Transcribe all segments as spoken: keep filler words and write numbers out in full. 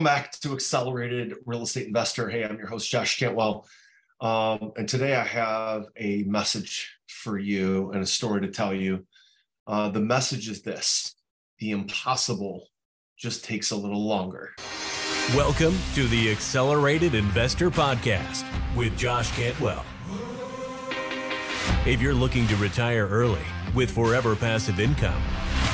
Back to Accelerated Real Estate Investor. Hey, I'm your host, Josh Cantwell. Um, and today I have a message for you and a story to tell you. Uh, the message is this: the impossible just takes a little longer. Welcome to the Accelerated Investor Podcast with Josh Cantwell. If you're looking to retire early with forever passive income,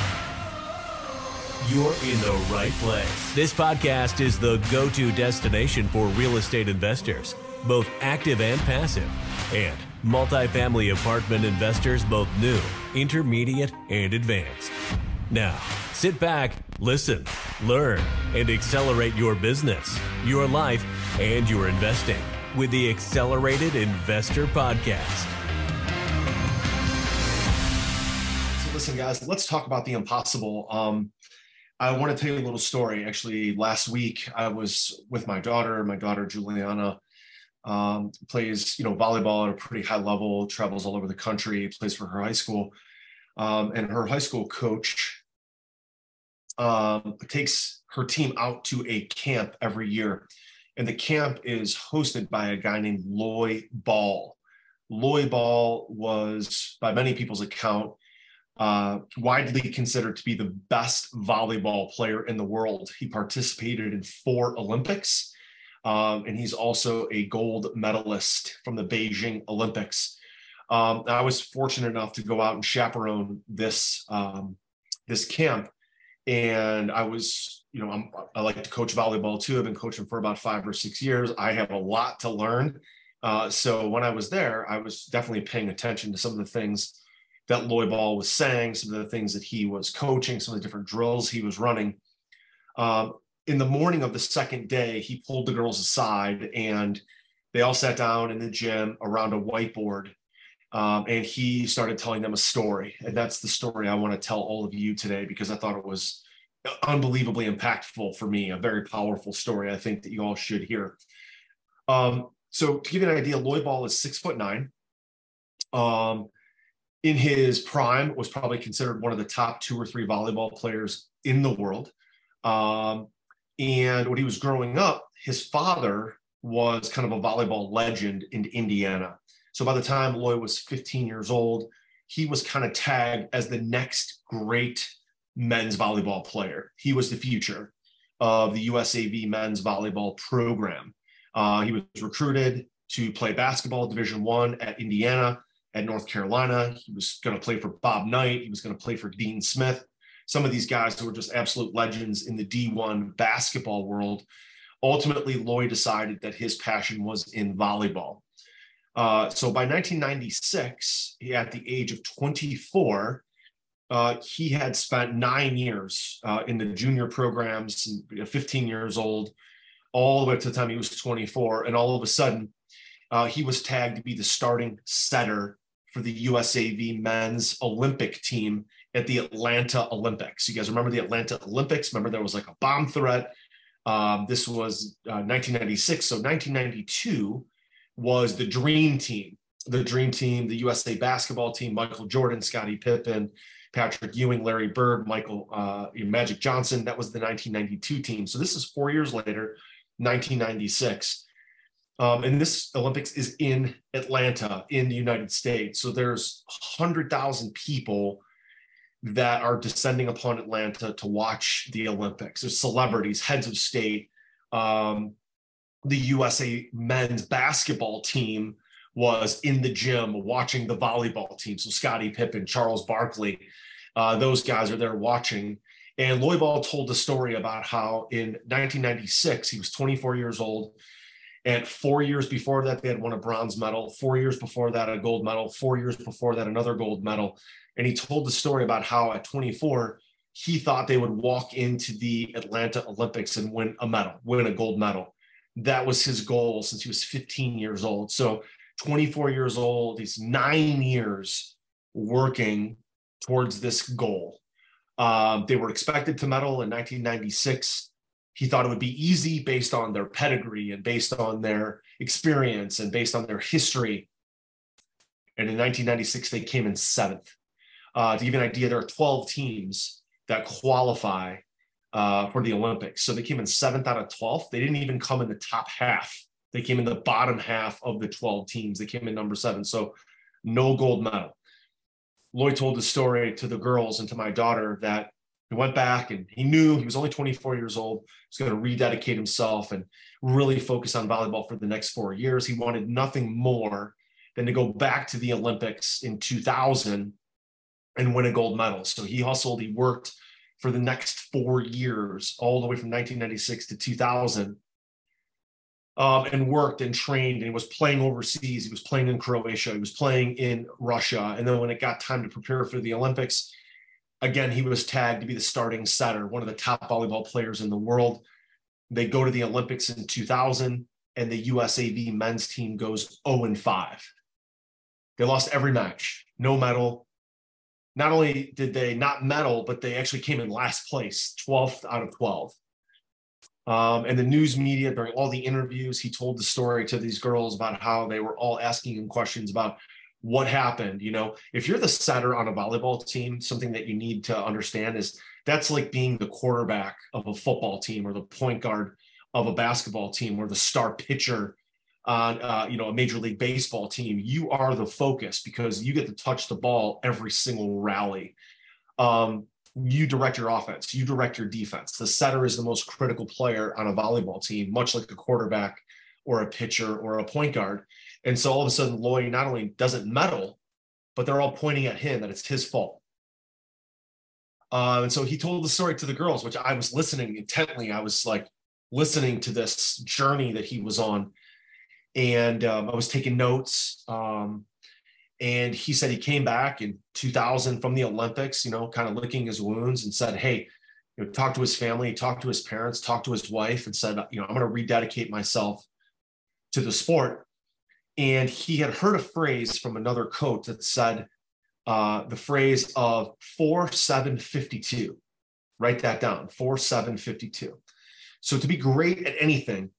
you're in the right place. This podcast is the go-to destination for real estate investors, both active and passive, and multifamily apartment investors, both new, intermediate, and advanced. Now, sit back, listen, learn, and accelerate your business, your life, and your investing with the Accelerated Investor Podcast. So listen, guys, let's talk about the impossible. Um, I want to tell you a little story. Actually, last week I was with my daughter. My daughter, Juliana, um, plays, you know, volleyball at a pretty high level, travels all over the country, plays for her high school. Um, and her high school coach um, takes her team out to a camp every year. And the camp is hosted by a guy named Loy Ball. Loy Ball was, by many people's account, Uh, widely considered to be the best volleyball player in the world. He participated in four Olympics, um, and he's also a gold medalist from the Beijing Olympics. Um, I was fortunate enough to go out and chaperone this um, this camp, and I was, you know, I'm, I like to coach volleyball too. I've been coaching for about five or six years. I have a lot to learn. Uh, so when I was there, I was definitely paying attention to some of the things that Loy Ball was saying, some of the things that he was coaching, some of the different drills he was running. Um, in the morning of the second day, he pulled the girls aside and they all sat down in the gym around a whiteboard. Um, and he started telling them a story. And that's the story I want to tell all of you today, because I thought it was unbelievably impactful for me, a very powerful story I think that you all should hear. Um, so to give you an idea, Loy Ball is six foot nine. Um, In his prime, was probably considered one of the top two or three volleyball players in the world. Um, and when he was growing up, his father was kind of a volleyball legend in Indiana. So by the time Loy was fifteen years old, he was kind of tagged as the next great men's volleyball player. He was the future of the U S A V men's volleyball program. Uh, he was recruited to play basketball Division One at Indiana. At North Carolina. He was going to play for Bob Knight. He was going to play for Dean Smith. Some of these guys who were just absolute legends in the D one basketball world. Ultimately, Loy decided that his passion was in volleyball. Uh, so by nineteen ninety-six, he, at the age of twenty-four, uh, he had spent nine years uh, in the junior programs, fifteen years old, all the way to the time he was twenty-four. And all of a sudden, uh, he was tagged to be the starting setter for the U S A V men's Olympic team at the Atlanta Olympics. You guys remember the Atlanta Olympics? Remember there was like a bomb threat. Um, this was uh, nineteen ninety-six. So nineteen ninety-two was the dream team. The dream team, the U S A basketball team, Michael Jordan, Scottie Pippen, Patrick Ewing, Larry Bird, Michael uh, Magic Johnson. That was the nineteen ninety-two team. So this is four years later, nineteen ninety-six. Um, and this Olympics is in Atlanta in the United States. So there's one hundred thousand people that are descending upon Atlanta to watch the Olympics. There's celebrities, heads of state. Um, the U S A men's basketball team was in the gym watching the volleyball team. So Scottie Pippen, Charles Barkley, uh, those guys are there watching. And Loy Ball told the story about how in nineteen ninety-six, he was twenty-four years old. And four years before that, they had won a bronze medal. Four years before that, a gold medal. Four years before that, another gold medal. And he told the story about how at twenty-four, he thought they would walk into the Atlanta Olympics and win a medal, win a gold medal. That was his goal since he was fifteen years old. So twenty-four years old, he's nine years working towards this goal. Um, they were expected to medal in nineteen ninety-six. He thought it would be easy based on their pedigree and based on their experience and based on their history. And in nineteen ninety-six, they came in seventh. Uh, to give you an idea, there are twelve teams that qualify uh, for the Olympics. So they came in seventh out of twelfth. They didn't even come in the top half. They came in the bottom half of the twelve teams. They came in number seven. So no gold medal. Loy told the story to the girls and to my daughter that he went back and he knew he was only twenty-four years old. He was going to rededicate himself and really focus on volleyball for the next four years. He wanted nothing more than to go back to the Olympics in two thousand and win a gold medal. So he hustled, he worked for the next four years, all the way from nineteen ninety-six to two thousand, um, and worked and trained, and he was playing overseas. He was playing in Croatia. He was playing in Russia. And then when it got time to prepare for the Olympics, again, he was tagged to be the starting setter, one of the top volleyball players in the world. They go to the Olympics in two thousand, and the U S A V men's team goes oh and five. They lost every match, no medal. Not only did they not medal, but they actually came in last place, twelfth out of twelve. Um, and the news media, during all the interviews, he told the story to these girls about how they were all asking him questions about what happened. You know, if you're the setter on a volleyball team, something that you need to understand is that's like being the quarterback of a football team or the point guard of a basketball team or the star pitcher on uh, you know, a Major League Baseball team. You are the focus because you get to touch the ball every single rally. Um, you direct your offense, you direct your defense. The setter is the most critical player on a volleyball team, much like a quarterback or a pitcher or a point guard. And so all of a sudden, Loy not only doesn't medal, but they're all pointing at him that it's his fault. Uh, and so he told the story to the girls, which I was listening intently. I was like listening to this journey that he was on. And um, I was taking notes. Um, and he said he came back in two thousand from the Olympics, you know, kind of licking his wounds, and said, hey, you know, talk to his family, talk to his parents, talk to his wife, and said, you know, I'm going to rededicate myself to the sport. And he had heard a phrase from another coach that said uh, the phrase of four seven fifty-two. Write that down, four seven fifty-two. So to be great at anything,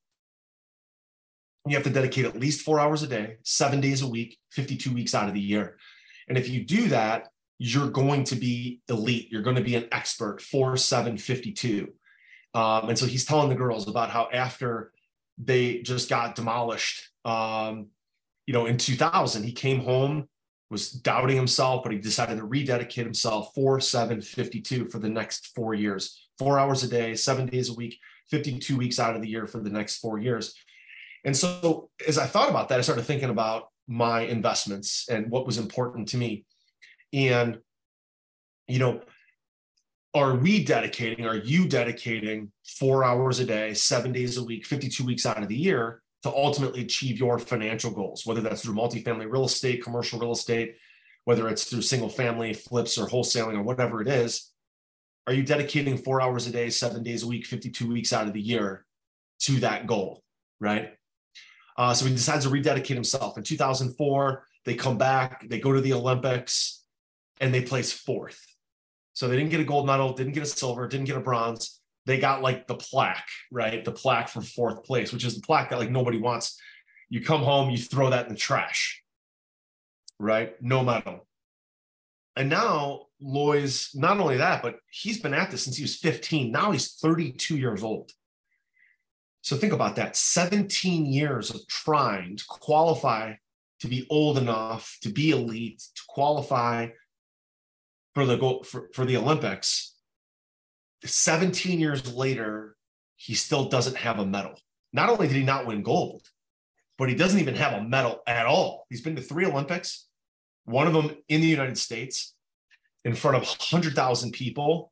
you have to dedicate at least four hours a day, seven days a week, fifty-two weeks out of the year. And if you do that, you're going to be elite. You're going to be an expert, four seven fifty-two. Um, and so he's telling the girls about how after they just got demolished, um, you know, in two thousand, he came home, was doubting himself, but he decided to rededicate himself four seven fifty-two for the next four years, four hours a day, seven days a week, fifty-two weeks out of the year for the next four years. And so as I thought about that, I started thinking about my investments and what was important to me. And, you know, are we dedicating, are you dedicating four hours a day, seven days a week, fifty-two weeks out of the year to ultimately achieve your financial goals, whether that's through multifamily real estate, commercial real estate, whether it's through single family flips or wholesaling or whatever it is? Are you dedicating four hours a day, seven days a week, fifty-two weeks out of the year to that goal, right? Uh, so he decides to rededicate himself. In two thousand four, they come back, they go to the Olympics, and they place fourth. So they didn't get a gold medal, didn't get a silver, didn't get a bronze. They got like the plaque, right? The plaque for fourth place, which is the plaque that like nobody wants. You come home, you throw that in the trash, right? No medal. And now Loy's, not only that, but he's been at this since he was fifteen. Now he's thirty-two years old. So think about that, seventeen years of trying to qualify to be old enough to be elite, to qualify for the goal, for, for the Olympics. seventeen years later, he still doesn't have a medal. Not only did he not win gold, but he doesn't even have a medal at all. He's been to three Olympics, one of them in the United States, in front of one hundred thousand people.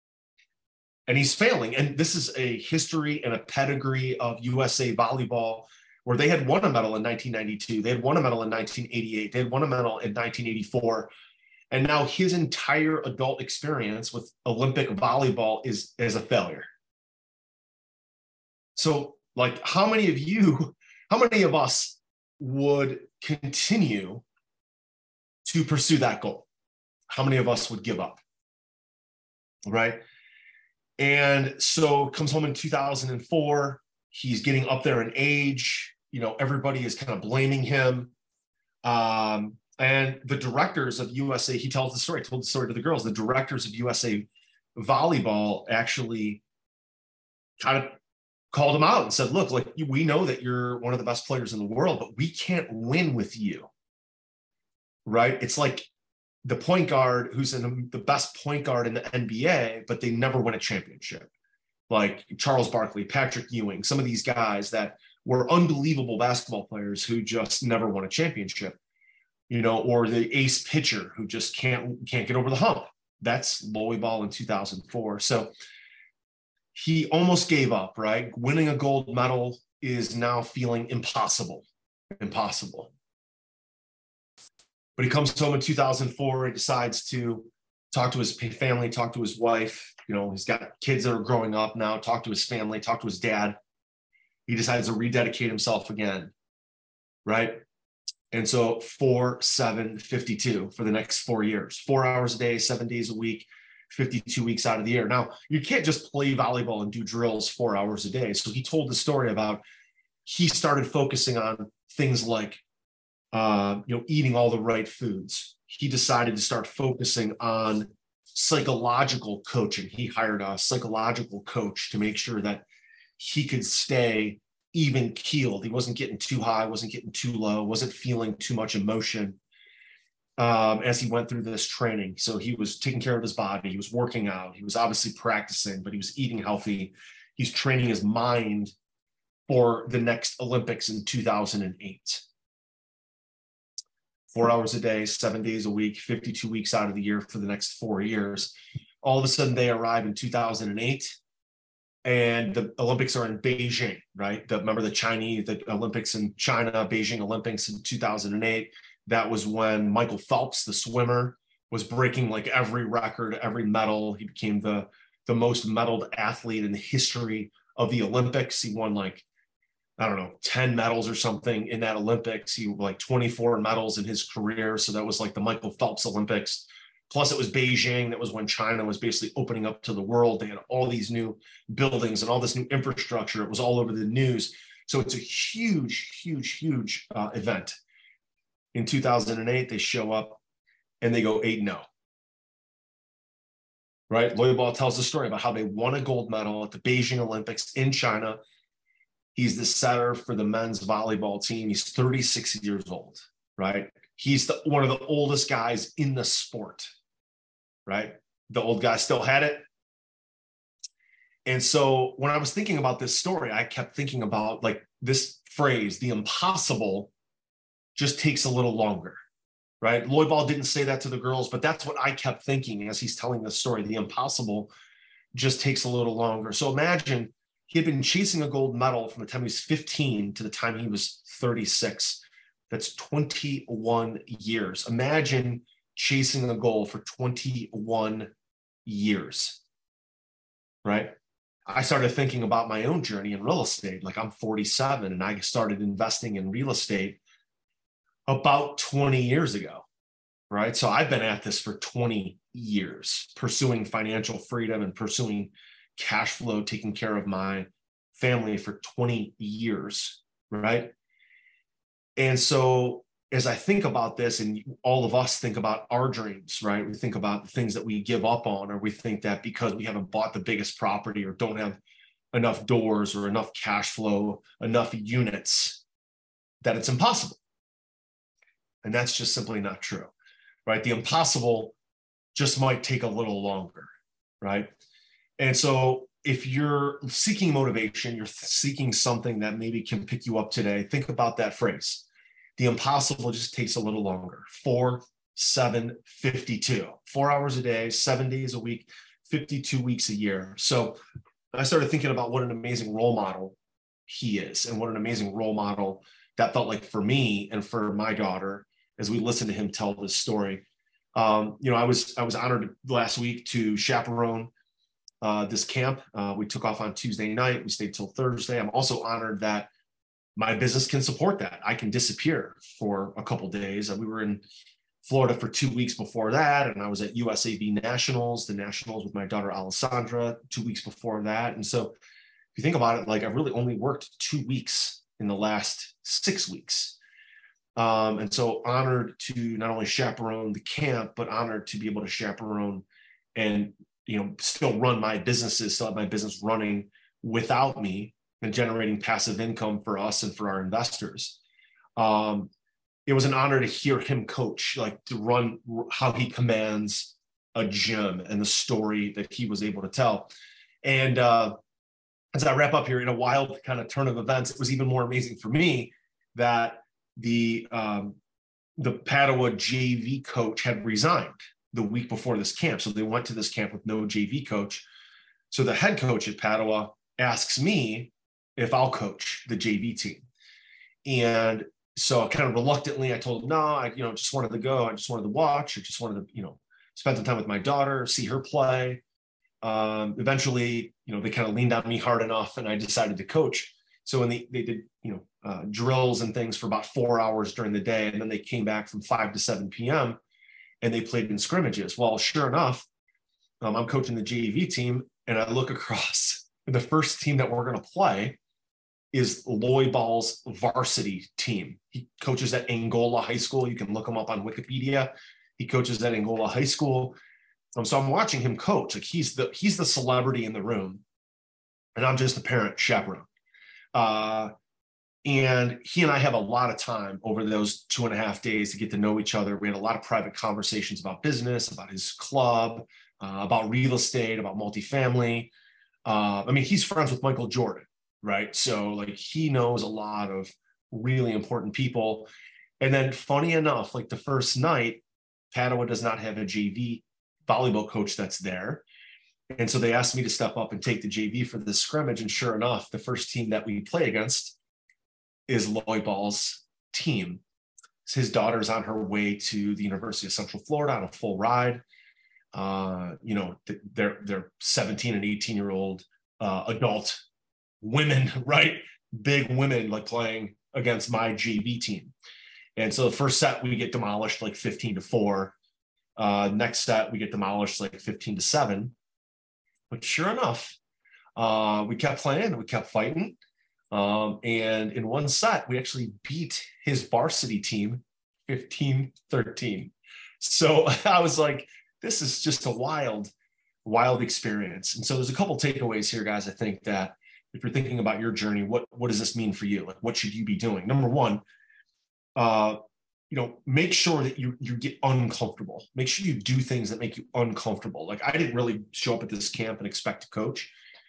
And he's failing. And this is a history and a pedigree of U S A volleyball, where they had won a medal in nineteen ninety-two. They had won a medal in nineteen eighty-eight. They had won a medal in nineteen eighty-four. And now his entire adult experience with Olympic volleyball is, is a failure. So, like, how many of you, how many of us would continue to pursue that goal? How many of us would give up? Right? And so comes home in two thousand four, he's getting up there in age, you know, everybody is kind of blaming him. Um, and the directors of U S A, he tells the story, told the story to the girls, the directors of U S A Volleyball actually kind of called him out and said, look, like, we know that you're one of the best players in the world, but we can't win with you. Right? It's like the point guard who's in the best point guard in the N B A, but they never win a championship. Like Charles Barkley, Patrick Ewing, some of these guys that were unbelievable basketball players who just never won a championship, you know, or the ace pitcher who just can't, can't get over the hump. That's Lowy Ball in two thousand four. So he almost gave up, right? Winning a gold medal is now feeling impossible, impossible. But he comes home in two thousand four. He decides to talk to his family, talk to his wife. You know, he's got kids that are growing up now, talk to his family, talk to his dad. He decides to rededicate himself again, right? And so four, seven, fifty-two for the next four years, four hours a day, seven days a week, fifty-two weeks out of the year. Now, you can't just play volleyball and do drills four hours a day. So he told the story about he started focusing on things like, uh, you know, eating all the right foods. He decided to start focusing on psychological coaching. He hired a psychological coach to make sure that he could stay even keeled. He wasn't getting too high, wasn't getting too low, wasn't feeling too much emotion um, as he went through this training. So he was taking care of his body. He was working out. He was obviously practicing, but he was eating healthy. He's training his mind for the next Olympics in two thousand eight. Four hours a day, seven days a week, fifty-two weeks out of the year for the next four years. All of a sudden they arrive in two thousand eight and the Olympics are in Beijing, right? The, remember the Chinese, the Olympics in China, Beijing Olympics in two thousand eight. That was when Michael Phelps, the swimmer, was breaking like every record, every medal. He became the, the most medaled athlete in the history of the Olympics. He won like, I don't know, ten medals or something in that Olympics. He like twenty-four medals in his career. So that was like the Michael Phelps Olympics. Plus it was Beijing. That was when China was basically opening up to the world. They had all these new buildings and all this new infrastructure. It was all over the news. So it's a huge, huge, huge uh, event. In two thousand eight, they show up and they go eight and oh. Right? Lowy Ball tells the story about how they won a gold medal at the Beijing Olympics in China. He's the setter for the men's volleyball team. He's thirty-six years old, right? He's the, one of the oldest guys in the sport, right? The old guy still had it. And so when I was thinking about this story, I kept thinking about like this phrase, the impossible just takes a little longer, right? Lowy Ball didn't say that to the girls, but that's what I kept thinking as he's telling the story. The impossible just takes a little longer. So imagine he had been chasing a gold medal from the time he was fifteen to the time he was thirty-six. That's twenty-one years. Imagine chasing a goal for twenty-one years, right? I started thinking about my own journey in real estate. Like I'm forty-seven and I started investing in real estate about twenty years ago, right? So I've been at this for twenty years, pursuing financial freedom and pursuing cash flow, taking care of my family for twenty years, right? And so as I think about this, and all of us think about our dreams, right? We think about the things that we give up on, or we think that because we haven't bought the biggest property or don't have enough doors or enough cash flow, enough units, that it's impossible. And that's just simply not true, right? The impossible just might take a little longer, right? And so if you're seeking motivation, you're seeking something that maybe can pick you up today, think about that phrase. The impossible just takes a little longer. Four, seven, fifty-two. Four hours a day, seven days a week, fifty-two weeks a year. So I started thinking about what an amazing role model he is and what an amazing role model that felt like for me and for my daughter as we listened to him tell this story. Um, you know, I was I was honored last week to chaperone Uh, this camp. Uh, we took off on Tuesday night. We stayed till Thursday. I'm also honored that my business can support that. I can disappear for a couple days. And we were in Florida for two weeks before that. And I was at U S A B Nationals, the Nationals with my daughter, Alessandra, two weeks before that. And so if you think about it, like I've really only worked two weeks in the last six weeks. Um, and so honored to not only chaperone the camp, but honored to be able to chaperone and, you know, still run my businesses, still have my business running without me and generating passive income for us and for our investors. Um, it was an honor to hear him coach, like to run how he commands a gym and the story that he was able to tell. And uh, as I wrap up here, in a wild kind of turn of events, it was even more amazing for me that the um, the Padua J V coach had resigned the week before this camp. So they went to this camp with no J V coach. So the head coach at Padua asks me if I'll coach the J V team. And so kind of reluctantly, I told him, no, I, you know, just wanted to go. I just wanted to watch. I just wanted to, you know, spend some time with my daughter, see her play. Um, eventually, you know, they kind of leaned on me hard enough and I decided to coach. So when they, they did, you know, uh, drills and things for about four hours during the day, and then they came back from five to seven p.m. and they played in scrimmages. Well, sure enough, um, I'm coaching the J V team, and I look across, and the first team that we're going to play is Loy Ball's varsity team. He coaches at Angola High School. You can look him up on Wikipedia. He coaches at Angola High School. Um, so I'm watching him coach. Like he's the he's the celebrity in the room, and I'm just the parent chaperone. Uh, and he and I have a lot of time over those two and a half days to get to know each other. We had a lot of private conversations about business, about his club, uh, about real estate, about multifamily. Uh, I mean, he's friends with Michael Jordan, right? So like he knows a lot of really important people. And then funny enough, like the first night, Padua does not have a J V volleyball coach that's there. And so they asked me to step up and take the J V for this scrimmage. And sure enough, the first team that we play against is Loy Ball's team. His daughter's on her way to the University of Central Florida on a full ride. Uh, you know, they're, they're seventeen and eighteen year old uh, adult women, right? Big women like playing against my J V team. And so the first set we get demolished like fifteen to four. Uh, next set we get demolished like fifteen to seven. But sure enough, uh, we kept playing, we kept fighting. Um, and in one set, we actually beat his varsity team fifteen thirteen. So I was like, this is just a wild, wild experience. And so there's a couple takeaways here, guys. I think that if you're thinking about your journey, what, what does this mean for you? Like, what should you be doing? Number one, uh, you know, make sure that you, you get uncomfortable. Make sure you do things that make you uncomfortable. Like I didn't really show up at this camp and expect to coach.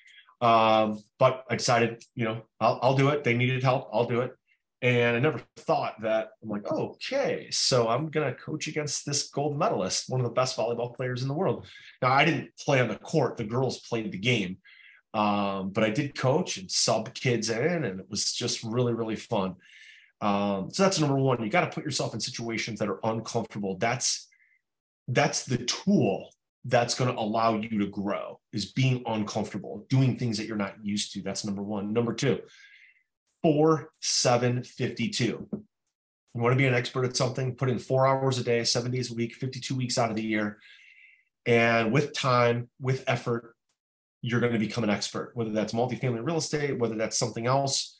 Um, but I decided, you know, I'll, I'll do it. They needed help. I'll do it. And I never thought that I'm like, oh, okay, so I'm going to coach against this gold medalist, one of the best volleyball players in the world. Now, I didn't play on the court. The girls played the game. Um, but I did coach and sub kids in, and it was just really, really fun. Um, so that's number one. You got to put yourself in situations that are uncomfortable. That's, that's the tool that's going to allow you to grow, is being uncomfortable, doing things that you're not used to. That's number one. Number two, four, seven, fifty-two. You want to be an expert at something, put in four hours a day, seven days a week, fifty-two weeks out of the year. And with time, with effort, you're going to become an expert, whether that's multifamily real estate, whether that's something else.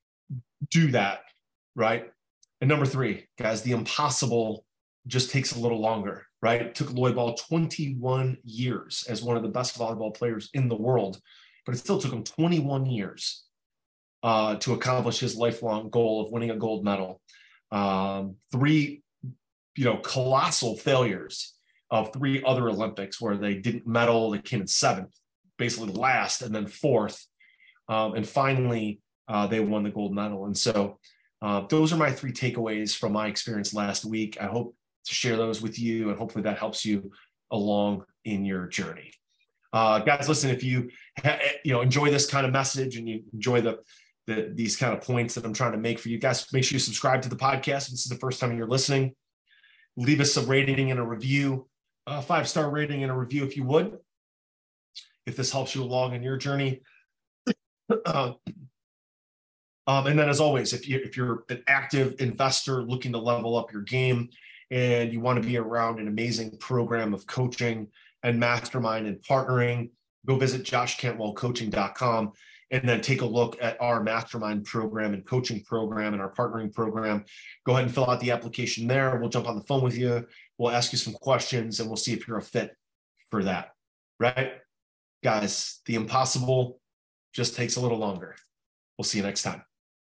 Do that, right? And number three, guys, the impossible just takes a little longer, right? It took Loy Ball twenty-one years as one of the best volleyball players in the world, but it still took him twenty-one years uh, to accomplish his lifelong goal of winning a gold medal. Um, three, you know, colossal failures of three other Olympics where they didn't medal. They came in seventh, basically last, and then fourth. Um, and finally, uh, they won the gold medal. And so uh, those are my three takeaways from my experience last week. I hope to share those with you, and hopefully that helps you along in your journey. Uh, guys, listen, if you ha- you know enjoy this kind of message and you enjoy the, the these kind of points that I'm trying to make for you guys, make sure you subscribe to the podcast. If this is the first time you're listening, leave us a rating and a review, a five-star rating and a review if you would, if this helps you along in your journey. uh, um, and then as always, if, you, if you're an active investor looking to level up your game, and you want to be around an amazing program of coaching and mastermind and partnering, go visit josh cantwell coaching dot com and then take a look at our mastermind program and coaching program and our partnering program. Go ahead and fill out the application there. We'll jump on the phone with you. We'll ask you some questions and we'll see if you're a fit for that, right? Guys, the impossible just takes a little longer. We'll see you next time.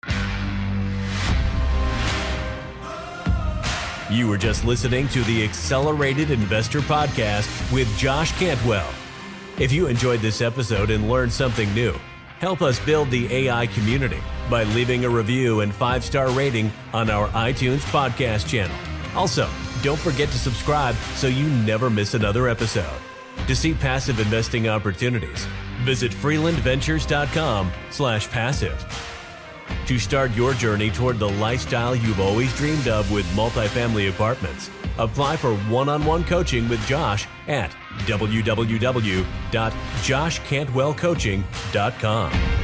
You were just listening to the Accelerated Investor Podcast with Josh Cantwell. If you enjoyed this episode and learned something new, help us build the A I community by leaving a review and five-star rating on our iTunes podcast channel. Also, don't forget to subscribe so you never miss another episode. To see passive investing opportunities, visit freelandventures.com slash passive. To start your journey toward the lifestyle you've always dreamed of with multifamily apartments, apply for one-on-one coaching with Josh at w w w dot josh cantwell coaching dot com.